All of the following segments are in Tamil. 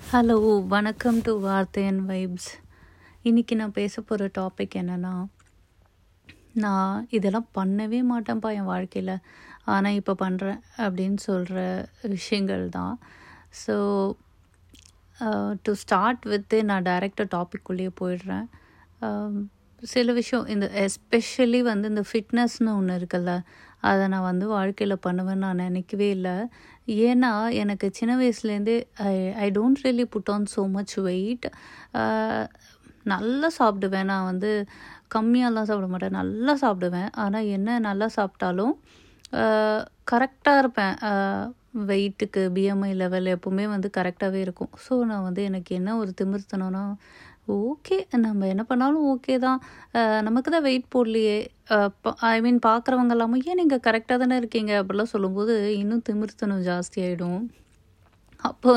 ஹலோ, வணக்கம் டு வார்த்தை அண்ட் வைப்ஸ். இன்றைக்கி நான் பேச போகிற டாபிக் என்னென்னா, நான் இதெல்லாம் பண்ணவே மாட்டேன்ப்பா என் வாழ்க்கையில், ஆனால் இப்போ பண்ணுறேன் அப்படின்னு சொல்கிற விஷயங்கள் தான். ஸோ டு ஸ்டார்ட் வித்து நான் டைரெக்டாக டாபிக்குள்ளேயே போயிடுறேன். சில விஷயம் இந்த எஸ்பெஷலி இந்த ஃபிட்னஸ்னு ஒன்று இருக்குல்ல, அதை நான் வாழ்க்கையில் பண்ணுவேன்னு நான் நினைக்கவே இல்லை. ஏன்னா எனக்கு சின்ன வயசுலேருந்தே I don't really put on so much weight. நல்லா சாப்பிடுவேன். நான் கம்மியாலாம் சாப்பிட மாட்டேன், நல்லா சாப்பிடுவேன். ஆனால் என்ன நல்லா சாப்பிட்டாலும் கரெக்டாக இருப்பேன். வெயிட்டுக்கு பிஎம்ஐ லெவல் எப்போவுமே கரெக்டாகவே இருக்கும். ஸோ நான் எனக்கு என்ன ஒரு திமிர்த்தனம்னா, ஓகே நம்ம என்ன பண்ணாலும் ஓகே தான், நமக்கு தான் வெயிட் போடலையே, ஐ மீன் பார்க்குறவங்க எல்லாமே ஏன் நீங்கள் கரெக்டாக தானே இருக்கீங்க அப்படிலாம் சொல்லும்போது இன்னும் திமிர்த்தனம் ஜாஸ்தி ஆகிடும். அப்போ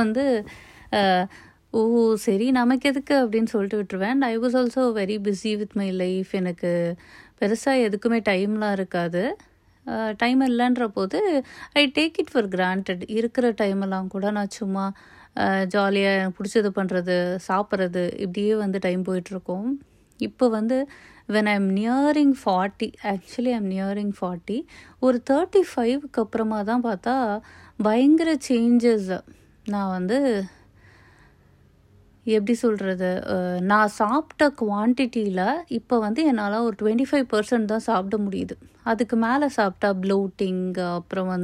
ஓ சரி நமக்கு எதுக்கு அப்படின்னு சொல்லிட்டு விட்டுருவேன். And I was also very busy with my life. எனக்கு பெருசாக எதுக்குமே டைம்லாம் இருக்காது. டைம் இல்லைன்ற போது I take it for granted. இருக்கிற டைமெல்லாம் கூட நான் சும்மா ஜாலியாக எனக்கு பிடிச்சது பண்ணுறது, சாப்பிட்றது, இப்படியே டைம் போயிட்டுருக்கோம். இப்போ when I'm nearing 40, actually I'm nearing 40, ஒரு 35க்கு அப்புறமா தான் பார்த்தா பயங்கர சேஞ்சஸ். நான் எப்படி சொல்கிறது, நான் சாப்பிட்ட குவான்டிட்டியில் இப்போ என்னால் ஒரு 25% தான் சாப்பிட முடியுது. அதுக்கு மேலே சாப்பிட்டா ப்ளோட்டிங், அப்புறம்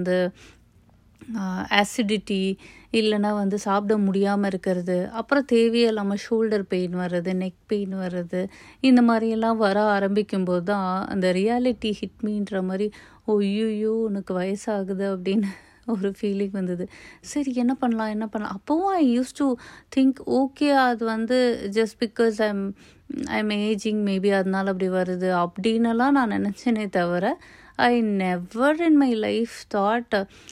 ஆசிடிட்டி, இல்லைன்னா சாப்பிட முடியாமல் இருக்கிறது, அப்புறம் தேவையில்லாமல் ஷோல்டர் பெயின் வர்றது, நெக் பெயின் வர்றது, இந்த மாதிரியெல்லாம் வர ஆரம்பிக்கும்போது தான் அந்த ரியாலிட்டி ஹிட்மின்ற மாதிரி, ஐயோ உனக்கு வயசாகுது அப்படின்னு ஒரு ஃபீலிங் வந்தது. சரி என்ன பண்ணலாம். அப்போவும் I used to think, okay அது just because I'm ageing, maybe அதனால அப்படி வருது அப்படின்னுலாம் நான் நினச்சேனே தவிர, I never in my life thought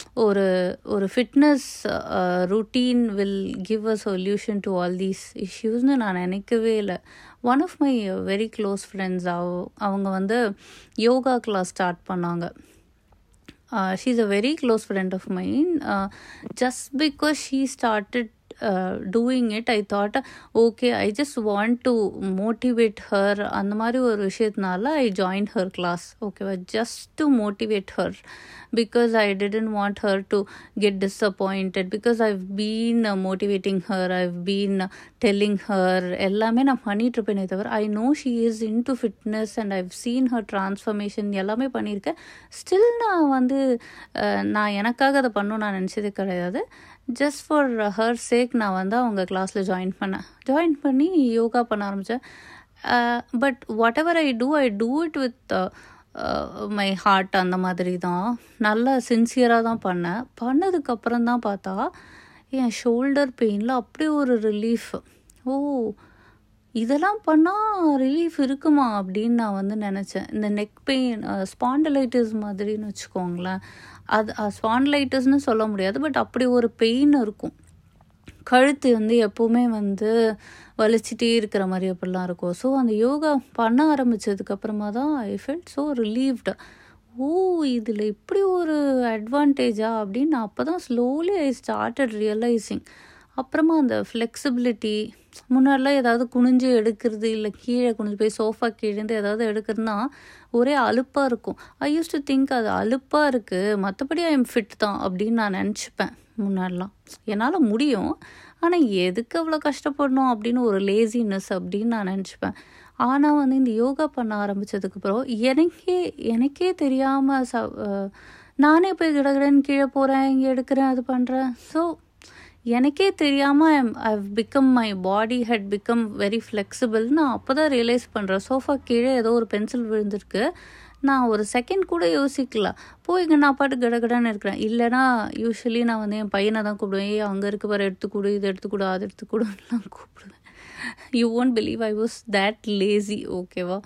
ஒரு fitness routine will give a solution to all these இஷ்யூஸ்னு நான் நினைக்கவே இல்லை. One of my very close friends, அவங்க யோகா கிளாஸ் ஸ்டார்ட் பண்ணாங்க. She's a very close friend of mine. Just because she started doing it, I thought, okay, I just want to motivate her. அந்த மாதிரி ஒரு விஷயத்தினால I joined her class. Okay, just to motivate her, because I didn't want her to get disappointed, because I've been motivating her, I've been telling her எல்லாமே நான் பண்ணிட்டு இருப்பேனே தவிர, I know she is into fitness and I've seen her transformation, எல்லாமே பண்ணியிருக்கேன். ஸ்டில் நான் நான் எனக்காக அதை பண்ணணும் நான் நினச்சதே கிடையாது. ஜஸ்ட் ஃபார் ஹர் சேக் நான் அவங்க கிளாஸில் ஜாயின் பண்ணி யோகா பண்ண ஆரம்பித்தேன். But whatever I do it with my heart. அந்த மாதிரி தான் நல்லா சின்சியராக தான் பண்ணதுக்கப்புறம் தான் பார்த்தா என் ஷோல்டர் பெயினில் அப்படியே ஒரு ரிலீஃப். ஓ இதெல்லாம் பண்ணால் ரிலீஃப் இருக்குமா அப்படின்னு நான் நினச்சேன். இந்த நெக் பெயின், ஸ்பாண்டலைட்டிஸ் மாதிரின்னு வச்சுக்கோங்களேன். அது ஸ்பாண்டலைட்டிஸ்னு சொல்ல முடியாது, பட் அப்படி ஒரு பெயின் இருக்கும். கழுத்து எப்போவுமே வலிச்சிட்டே இருக்கிற மாதிரி அப்படிலாம் இருக்கும். ஸோ அந்த யோகா பண்ண ஆரம்பித்ததுக்கப்புறமா தான் ஐ ஃபெல்ட் ஸோ ரிலீவ்டு. ஓ இதில் இப்படி ஒரு அட்வான்டேஜா அப்படின்னு நான் அப்போ தான் ஸ்லோலி ஐ ஸ்டார்டட் ரியலைசிங். அப்புறமா அந்த ஃப்ளெக்சிபிலிட்டி, முன்னாடிலாம் ஏதாவது குனிஞ்சு எடுக்கிறது, இல்லை கீழே குனிஞ்சு போய் சோஃபா கீழேருந்து ஏதாவது எடுக்கிறதுனா ஒரே அலுப்பாக இருக்கும். ஐ யூஸ் டு திங்க் அது அலுப்பாக இருக்குது, மற்றபடி ஐ எம் ஃபிட் தான் அப்படின்னு நான் நினச்சிப்பேன். முன்னாடிலாம் என்னால் முடியும், ஆனால் எதுக்கு அவ்வளோ கஷ்டப்படணும் அப்படின்னு ஒரு லேசினஸ் அப்படின்னு நான் நினச்சிப்பேன். ஆனால் இந்த யோகா பண்ண ஆரம்பித்ததுக்கப்புறம் எனக்கே தெரியாமல் நானே போய் கிடக்கிறேன்னு கீழே போகிறேன், இங்கே எடுக்கிறேன், அது பண்ணுறேன். ஸோ எனக்கே தெரியாமல் I've become, my body had become very flexible. நான் அப்போ தான் ரியலைஸ் பண்ணுறேன். சோஃபா கீழே ஏதோ ஒரு பென்சில் விழுந்திருக்கு, நான் ஒரு செகண்ட் கூட யோசிக்கல, போய்ங்க நான் பாட்டு கடகடான்னு இருக்கிறேன். இல்லைனா யூஸ்வலி நான் என் பையனை தான் கூப்பிடுவேன், அங்கே இருக்க பாரு எடுத்துக்கூடு, இது எடுத்துக்கூடு, அது எடுத்துக்கூடுலாம் கூப்பிடுவேன். You won't believe I was that lazy. ஓகேவா,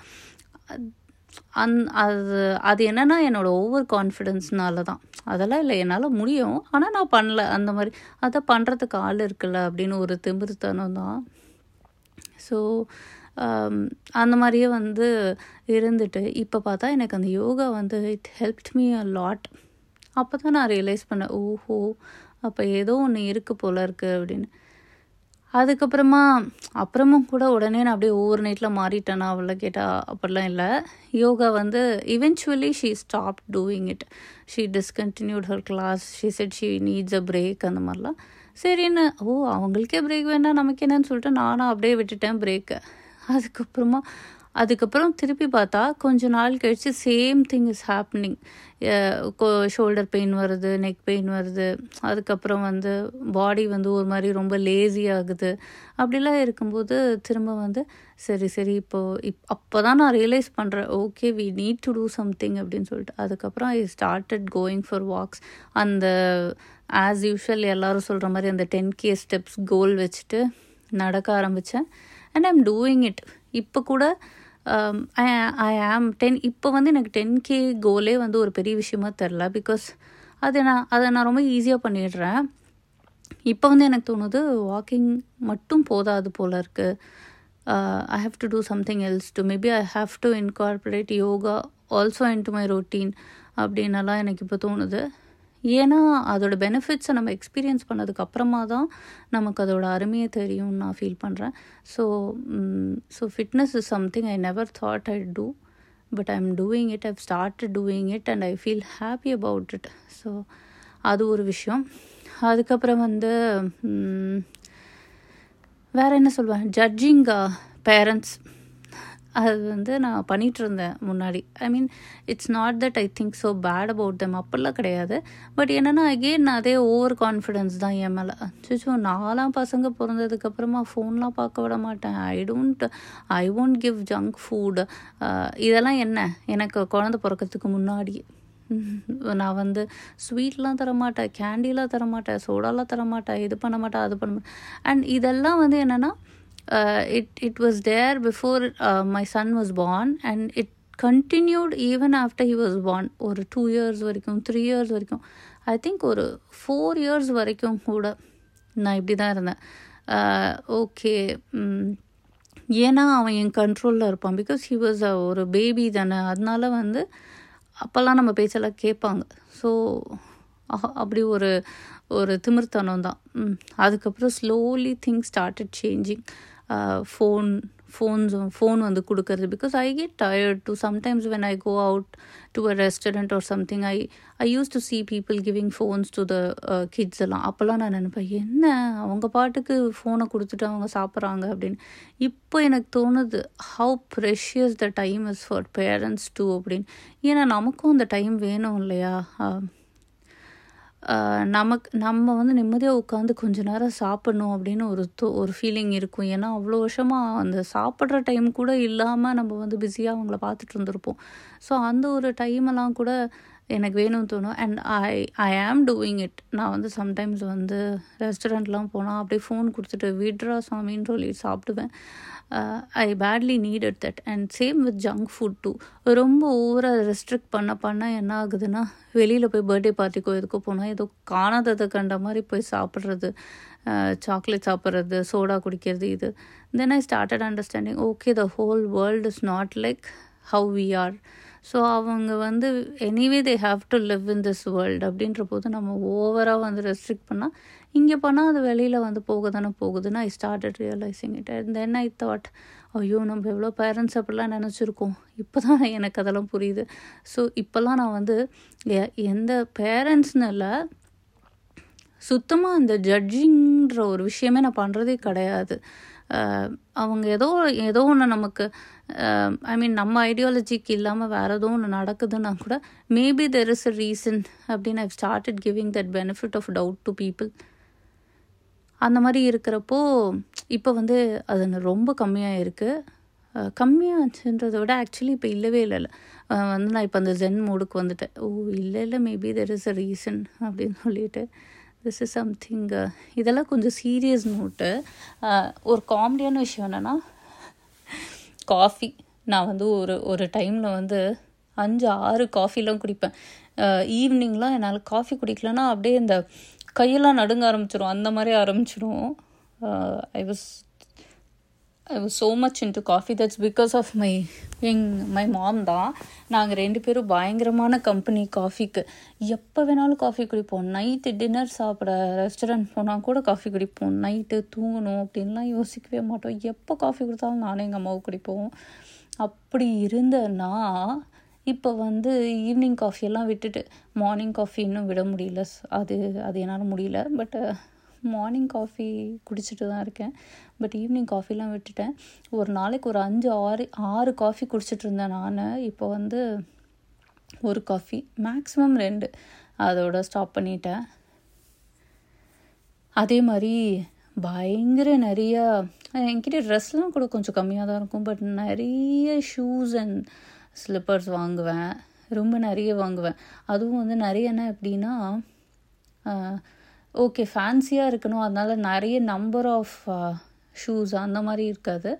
அது என்னென்னா என்னோடய ஓவர் கான்ஃபிடென்ஸ்னால தான். அதெல்லாம் இல்லை, என்னால் முடியும், ஆனால் நான் பண்ணல. அந்த மாதிரி அதை பண்ணுறதுக்கு ஆள் இருக்குல்ல அப்படின்னு ஒரு திமிர்த்தனம் தான். ஸோ அந்த மாதிரியே இருந்துட்டு இப்போ பார்த்தா எனக்கு அந்த yoga it helped me a lot. அப்போ தான் நான் ரியலைஸ் பண்ணேன், ஓஹோ அப்போ ஏதோ ஒன்று இருக்குது போல இருக்குது அப்படின்னு. அப்புறமும் கூட உடனே நான் அப்படியே ஓவர் நைட்டில் மாறிட்டேனா அவளை கேட்டால் அப்படிலாம் இல்லை. யோகா வந்து eventually she stop doing it. She discontinued her class. She said she needs a break அந்த மாதிரிலாம். சரின்னு அவங்களுக்கே பிரேக் வேண்டாம் நமக்கு என்னன்னு சொல்லிட்டு நானும் அப்படியே விட்டுட்டேன் பிரேக்கை. அதுக்கப்புறம் திருப்பி பார்த்தா கொஞ்ச நாள் கழித்து same thing is happening. Shoulder pain வருது, நெக் பெயின் வருது, அதுக்கப்புறம் வந்து பாடி வந்து ஒரு மாதிரி ரொம்ப லேசி ஆகுது. அப்படிலாம் இருக்கும்போது திரும்ப வந்து சரி அப்போ தான் நான் ரியலைஸ் பண்ணுறேன், okay we need to do something அப்படின்னு சொல்லிட்டு. அதுக்கப்புறம் I started going for walks. அந்த ஆஸ் யூஷுவல் எல்லாரும் சொல்கிற மாதிரி அந்த 10K ஸ்டெப்ஸ் கோல் வச்சுட்டு நடக்க ஆரம்பித்தேன். And I am doing it. இப்போ கூட ஐ ஆம் இப்போ வந்து எனக்கு 10K கோலே வந்து ஒரு பெரிய விஷயமா தெரில. பிகாஸ் அதை நான் ரொம்ப ஈஸியாக பண்ணிடுறேன். இப்போ வந்து எனக்கு தோணுது வாக்கிங் மட்டும் போதாது போல் இருக்குது. I have to do something else to maybe I have to incorporate yoga also into my routine அப்படின்னலாம் எனக்கு இப்போ தோணுது. ஏன்னா அதோட பெனிஃபிட்ஸை நம்ம எக்ஸ்பீரியன்ஸ் பண்ணதுக்கு அப்புறமா தான் நமக்கு அதோட அருமையை தெரியும்னு நான் ஃபீல் பண்ணுறேன். So fitness is something I never thought I do, but I am doing it. I've started doing it and I feel happy about it. So அது ஒரு விஷயம். அதுக்கப்புறம் வந்து வேறு என்ன சொல்வேன், ஜட்ஜிங் பேரண்ட்ஸ் அது வந்து நான் பண்ணிகிட்டு இருந்தேன் முன்னாடி. I mean it's not that I think so bad about them, அப்படிலாம் கிடையாது. பட் என்னென்னா அகெயின் அதே ஓவர் கான்ஃபிடென்ஸ் தான் என் மேலே. அச்சோ நாலாம் பசங்க பிறந்ததுக்கப்புறமா ஃபோன்லாம் பார்க்க விட மாட்டேன், I won't give junk food. இதெல்லாம் என்ன, எனக்கு குழந்தை பிறக்கிறதுக்கு முன்னாடி நான் வந்து ஸ்வீட்லாம் தரமாட்டேன், கேண்டிலாம் தரமாட்டேன், சோடாலாம் தரமாட்டேன், இது பண்ண மாட்டேன், அது பண்ண மாட்டேன். அண்ட் இதெல்லாம் வந்து என்னென்னா it was there before my son was born and it continued even after he was born. ஒரு 2 years வரைக்கும், 3 years வரைக்கும், ஐ திங்க் ஒரு 4 years வரைக்கும் கூட நான் இப்படி தான் இருந்தேன். ஓகே, ஏன்னா அவன் என் கண்ட்ரோலில் இருப்பான். பிகாஸ் ஹி வாஸ் ஒரு பேபி தானே, அதனால வந்து அப்போல்லாம் நம்ம பேச்செல்லாம் கேட்பாங்க. ஸோ அப்படி ஒரு திமிர்த்தனம் தான். அதுக்கப்புறம் slowly things started changing. Phone வந்து கொடுக்கறது. Because I get tired to sometimes when I go out to a restaurant or something. I used to see people giving phones to the kids எல்லாம். அப்போல்லாம் நான் நினைப்பேன், என்ன அவங்க பாட்டுக்கு ஃபோனை கொடுத்துட்டு அவங்க சாப்பிட்றாங்க அப்படின்னு. இப்போ எனக்கு தோணுது how precious the time is for parents too அப்படின்னு. ஏன்னா நமக்கும் அந்த டைம் வேணும் இல்லையா. நம்ம வந்து நிம்மதியாக உட்காந்து கொஞ்ச நேரம் சாப்பிட்ணும் அப்படின்னு ஒரு ஃபீலிங் இருக்கும். ஏன்னா அவ்வளோ வருஷமாக அந்த சாப்பிட்ற டைம் கூட இல்லாமல் நம்ம வந்து பிஸியாக அவங்கள பார்த்துட்டு இருந்திருப்போம். ஸோ அந்த ஒரு டைமெல்லாம் கூட எனக்கு வேணும்னு தோணும். அண்ட் ஐ ஆம் டூயிங் இட். நான் வந்து சம்டைம்ஸ் வந்து ரெஸ்டாரண்ட்லாம் போனால் அப்படியே ஃபோன் கொடுத்துட்டு விட்ரா சாமின்னு சொல்லி சாப்பிடுவேன். I badly needed that. And same with junk food too. ரொம்ப ஓவராக ரெஸ்ட்ரிக்ட் பண்ண என்ன ஆகுதுன்னா, வெளியில் போய் பர்த்டே பார்ட்டிக்கோ எதுக்கோ போனால் ஏதோ காணாததை கண்ட மாதிரி போய் சாப்பிட்றது, சாக்லேட் சாப்பிட்றது, சோடா குடிக்கிறது. இது then I started understanding, okay the whole world is not like how we are. So அவங்க வந்து anyway they have to live in this world. அப்படின்ற போது நம்ம ஓவராக வந்து ரெஸ்ட்ரிக்ட் பண்ணால் இங்கே பண்ணால் அது வெளியில் வந்து போகுதுன்னு I started realising it. And then I thought, ஐயோ நம்ம எவ்வளோ பேரண்ட்ஸ் அப்படிலாம் நினச்சிருக்கோம். இப்போ தான் எனக்கு அதெல்லாம் புரியுது. ஸோ இப்போல்லாம் நான் வந்து எந்த பேரண்ட்ஸ்னு இல்லை, சுத்தமாக அந்த ஜட்ஜிங்கிற ஒரு விஷயமே நான் பண்ணுறதே கிடையாது. அவங்க ஏதோ ஒன்று நமக்கு ஐ மீன் நம்ம ஐடியாலஜிக்கு இல்லாமல் வேறு ஏதோ ஒன்று நடக்குதுன்னா கூட maybe there is a reason அப்படின்னு I've started giving that benefit of doubt to people. அந்த மாதிரி இருக்கிறப்போ இப்போ வந்து அது ரொம்ப கம்மியாக இருக்குது. கம்மியாச்சுன்றதை விட ஆக்சுவலி இப்போ இல்லவே இல்லை வந்து நான் இப்போ அந்த ஜென் மூடுக்கு வந்துட்டேன். இல்லை maybe there is a reason அப்படின்னு சொல்லிட்டு திஸ் இஸ் சம்திங். இதெல்லாம் கொஞ்சம் சீரியஸ் நோட்டு. ஒரு காமெடியான விஷயம் என்னென்னா, காஃபி நான் வந்து ஒரு டைமில் வந்து 5-6 காஃபிலாம் குடிப்பேன். ஈவினிங்லாம் என்னால் காஃபி குடிக்கலன்னா அப்படியே இந்த கையெல்லாம் நடுங்க ஆரம்பிச்சிடும், அந்த மாதிரி ஆரம்பிச்சிடும். I was so much into coffee. That's because of my mom தான். நாங்கள் 2 பேரும் பயங்கரமான கம்பெனி காஃபிக்கு. எப்போ வேணாலும் காஃபி குடிப்போம். நைட்டு டின்னர் சாப்பிட ரெஸ்டாரண்ட் போனால் கூட காஃபி குடிப்போம். நைட்டு தூங்கணும் அப்படின்லாம் யோசிக்கவே மாட்டோம். எப்போ காஃபி கொடுத்தாலும் நானும் எங்கள் அம்மாவும் குடிப்போம். அப்படி இருந்தேன்னா இப்போ வந்து ஈவினிங் காஃபியெல்லாம் விட்டுட்டு மார்னிங் காஃபி இன்னும் விட முடியல. அது என்னால் முடியல. பட் மார்னிங் காஃபி குடிச்சிட்டு தான் இருக்கேன். பட் ஈவினிங் காஃபிலாம் விட்டுட்டேன். ஒரு நாளைக்கு ஒரு 5-6 காஃபி குடிச்சிட்டு இருந்தேன் நான். இப்போ வந்து 1 காஃபி, மேக்ஸிமம் 2, அதோட ஸ்டாப் பண்ணிட்டேன். அதே மாதிரி பயங்கர நிறையா என்கிட்ட ட்ரெஸ்லாம் கூட கொஞ்சம் கம்மியாக தான் இருக்கும். பட் நிறைய ஷூஸ் அண்ட் ஸ்லிப்பர்ஸ் வாங்குவேன். ரொம்ப நிறைய வாங்குவேன். அதுவும் வந்து நிறையனா எப்படின்னா, ஓகே ஃபேன்சியாக இருக்கணும், அதனால் நிறைய நம்பர் ஆஃப் ஷூஸ் அந்த மாதிரி இருக்காது.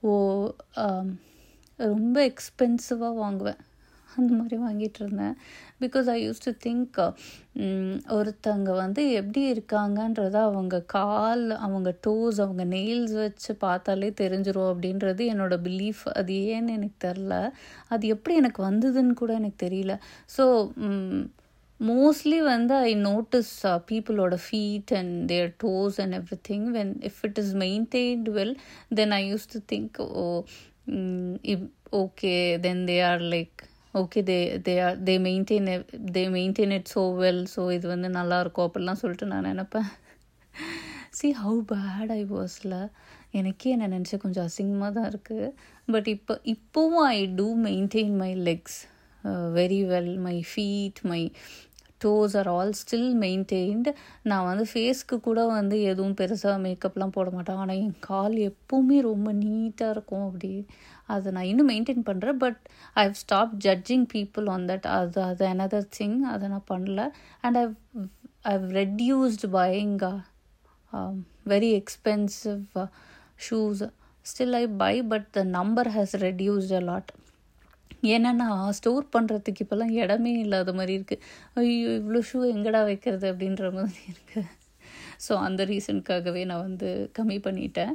ரொம்ப எக்ஸ்பென்சிவாக வாங்குவேன். அந்த மாதிரி வாங்கிட்டு இருந்தேன். Because I used to think ஒருத்தங்க வந்து எப்படி இருக்காங்கன்றத அவங்க கால், அவங்க டோஸ், அவங்க நெயில்ஸ் வச்சு பார்த்தாலே தெரிஞ்சிடும் அப்படின்றது என்னோடய பிலீஃப். அது ஏன்னு எனக்கு தெரில. அது எப்படி எனக்கு வந்ததுன்னு கூட எனக்கு தெரியல. ஸோ மோஸ்ட்லி வந்து ஐ நோட்டிஸ் பீப்புளோட feet and their toes and everything. If it is maintained well, then I used to think okay, then they are like okay, they maintain it so well, so இது வந்து நல்லாயிருக்கும் அப்படிலாம் சொல்லிட்டு நான் நினப்பேன். see how bad I wasல. எனக்கே என்ன நினச்சா கொஞ்சம் அசிங்கமாக தான் இருக்குது. பட் இப்போவும் I do maintain my legs very well. My feet, my toes are all still maintained. நான் வந்து ஃபேஸ்க்கு கூட வந்து எதுவும் பெருசாக மேக்கப்லாம் போட மாட்டேன். ஆனால் என் கால் எப்போவுமே ரொம்ப நீட்டாக இருக்கும். அப்படி அதை நான் இன்னும் மெயின்டைன் பண்ணுறேன். But I have stop judging people on that. அது another thing. அதை நான் பண்ணல. And I've reduced buying very expensive shoes. Still I buy, but the number has reduced a lot. ஏன்னா ஸ்டோர் பண்ணுறதுக்கு இப்போல்லாம் இடமே இல்லாத மாதிரி இருக்குது. ஐயோ இவ்வளோ ஷூ எங்கடா வைக்கிறது அப்படின்ற மாதிரி இருக்குது. ஸோ அந்த ரீசனுக்காகவே நான் வந்து கம்மி பண்ணிட்டேன்.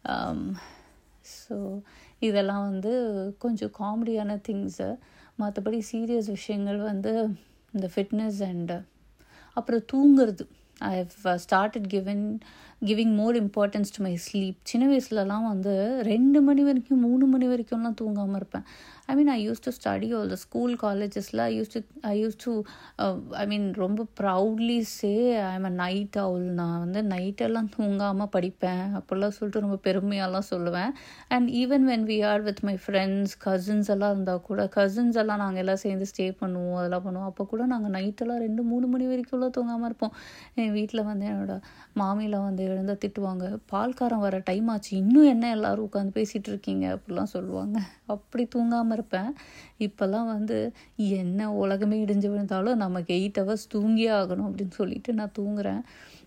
ஸோ இதெல்லாம் வந்து கொஞ்சம் காமெடியான திங்ஸு. மற்றபடி சீரியஸ் விஷயங்கள் வந்து இந்த ஃபிட்னஸ் அண்ட் அப்புறம் தூங்குறது. I have started giving more importance to my sleep. சின்ன வயசுலலாம் வந்து 2 மணி வரைக்கும் 3 மணி வரைக்கும்லாம் தூங்காமல் இருப்பேன். I used to study all the school collegesல I used to ரொம்ப proudly say I'm a night owl. நான் வந்து நைட்டெல்லாம் தூங்காமல் படிப்பேன் அப்படிலாம் சொல்லிட்டு ரொம்ப பெருமையாலாம் சொல்லுவேன். And even when we are with my friends, cousins எல்லாம் இருந்தால் கூட, கசின்ஸ் எல்லாம் நாங்கள் எல்லாம் சேர்ந்து ஸ்டே பண்ணுவோம், அதெல்லாம் பண்ணுவோம். அப்போ கூட நாங்கள் நைட்டெல்லாம் 2-3 மணி வரைக்கும்லாம் தூங்காமல் இருப்போம். என் வீட்டில் வந்து என்னோடய மாமிலாம் வந்து எழுந்தால் திட்டுவாங்க, பால்காரம் வர டைம் ஆச்சு, இன்னும் என்ன எல்லோரும் உட்காந்து பேசிகிட்டு இருக்கீங்க அப்படிலாம் சொல்லுவாங்க. அப்படி தூங்காமல் இருப்பேன். இப்போல்லாம் வந்து என்ன உலகமே இடிஞ்சு விழுந்தாலும் நமக்கு 8 hours தூங்கியே ஆகணும் அப்படின்னு சொல்லிட்டு நான் தூங்குறேன்.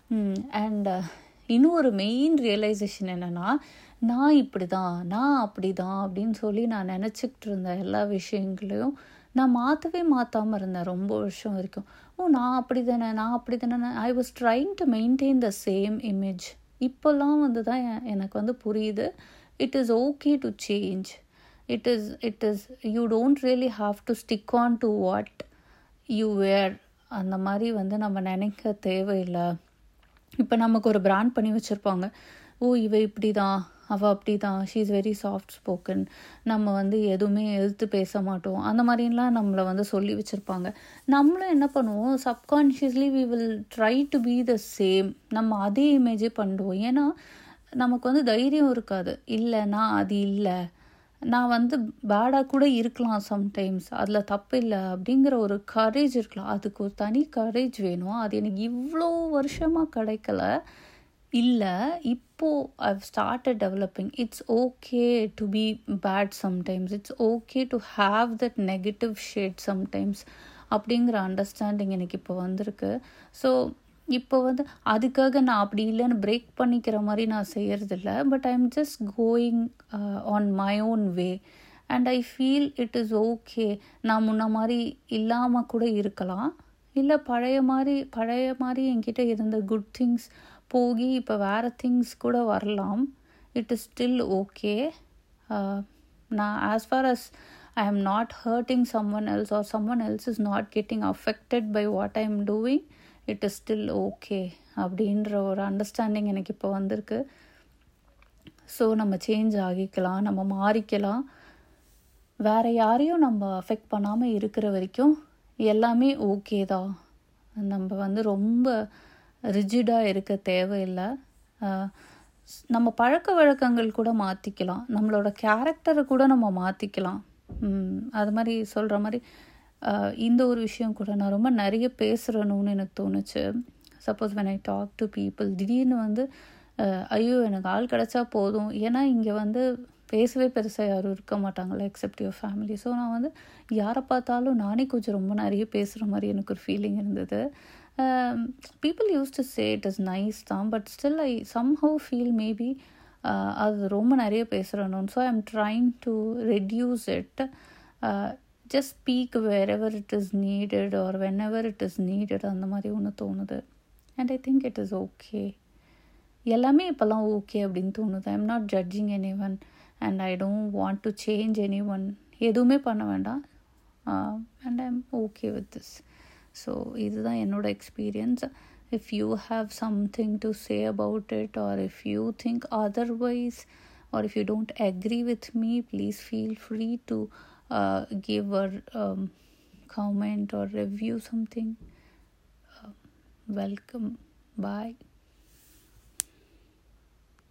அண்ட் இன்னும் ஒரு மெயின் ரியலைசேஷன் என்னென்னா, நான் இப்படி தான், நான் அப்படி தான் அப்படின்னு சொல்லி நான் நினச்சிக்கிட்டு இருந்த எல்லா விஷயங்களையும் நான் மாற்றாமல் இருந்தேன் ரொம்ப வருஷம் வரைக்கும். நான் அப்படி தானே I was trying to maintain the same image. இப்போல்லாம் வந்து தான் எனக்கு வந்து புரியுது, it is okay to change. It is you don't really have to stick on to what you wear. அந்த மாதிரி வந்து நம்ம நினைக்க தேவையில்லை. இப்போ நமக்கு ஒரு பிராண்ட் பண்ணி வச்சுருப்பாங்க, இவ இப்படி தான், அவள் அப்படி தான், she is very soft spoken, நம்ம வந்து எதுவுமே எதிர்த்து பேச மாட்டோம், அந்த மாதிரிலாம் நம்மளை வந்து சொல்லி வச்சுருப்பாங்க. நம்மளும் என்ன பண்ணுவோம், subconsciously we will try to be the same. நம்ம அதே இமேஜே பண்ணுவோம். ஏன்னா நமக்கு வந்து தைரியம் இருக்காது, இல்லை நான் அது இல்லை, நான் வந்து பேடாக கூட இருக்கலாம் சம்டைம்ஸ், அதில் தப்பு இல்லை அப்படிங்கிற ஒரு கரேஜ் இருக்கலாம். அதுக்கு ஒரு தனி கரேஜ் வேணும். அது எனக்கு இவ்வளோ வருஷமாக கிடைக்கல. இல்லை, இப்போது I've started developing. It's okay to be bad sometimes, it's okay to have that negative shade sometimes அப்படிங்கிற அண்டர்ஸ்டாண்டிங் எனக்கு இப்போ வந்திருக்கு. ஸோ இப்போ வந்து அதுக்காக நான் அப்படி இல்லைன்னு பிரேக் பண்ணிக்கிற மாதிரி நான் செய்கிறதில்ல. But I am just going on my own way and I feel it is okay. நான் முன்ன மாதிரி இல்லாமல் கூட இருக்கலாம், இல்லை பழைய மாதிரி என்கிட்ட இருந்த குட் திங்ஸ் போகி இப்போ வேறு திங்ஸ் கூட வரலாம். it is still okay. Now as far as I am not hurting someone else or someone else is not getting affected by what I am doing, it is still okay அப்படின்ற ஒரு அண்டர்ஸ்டாண்டிங் எனக்கு இப்போ வந்திருக்கு. ஸோ நம்ம சேஞ்ச் ஆகிக்கலாம், நம்ம மாறிக்கலாம். வேறு யாரையும் நம்ம அஃபெக்ட் பண்ணாமல் இருக்கிற வரைக்கும் எல்லாமே ஓகே தான். நம்ம வந்து ரொம்ப ரிஜிடாக இருக்க தேவையில்லை. நம்ம பழக்க வழக்கங்கள் கூட மாற்றிக்கலாம், நம்மளோட கேரக்டரை கூட நம்ம மாற்றிக்கலாம். அது மாதிரி சொல்கிற மாதிரி இந்த ஒரு விஷயம் கூட நான் ரொம்ப நிறைய பேசுகிறணும்னு எனக்கு தோணுச்சு. Suppose when I talk to people, திடீர்னு வந்து ஐயோ எனக்கு ஆள் கிடச்சா போதும், ஏன்னா இங்கே வந்து பேசவே பெருசாக யாரும் இருக்க மாட்டாங்களே எக்ஸப்ட் யுவர் ஃபேமிலி. ஸோ நான் வந்து யாரை பார்த்தாலும் நானே கொஞ்சம் ரொம்ப நிறைய பேசுகிற மாதிரி எனக்கு ஒரு ஃபீலிங் இருந்தது. People used to say it is nice தான், but still I somehow feel maybe அது ரொம்ப நிறைய பேசுகிறணும். So I'm trying to reduce it. Just speak wherever it is needed or whenever it is needed, அந்த மாதிரி ஒன்று தோணுது. And I think it is okay. எல்லாமே இப்போல்லாம் ஓகே அப்படின்னு தோணுது. I'm not judging anyone and I don't want to change anyone. எதுவுமே பண்ண வேண்டாம். And I'm okay with this. So இதுதான் என்னோட experience. If you have something to say about it, or if you think otherwise, or if you don't agree with me, please feel free to give a comment or review something. Welcome. Bye.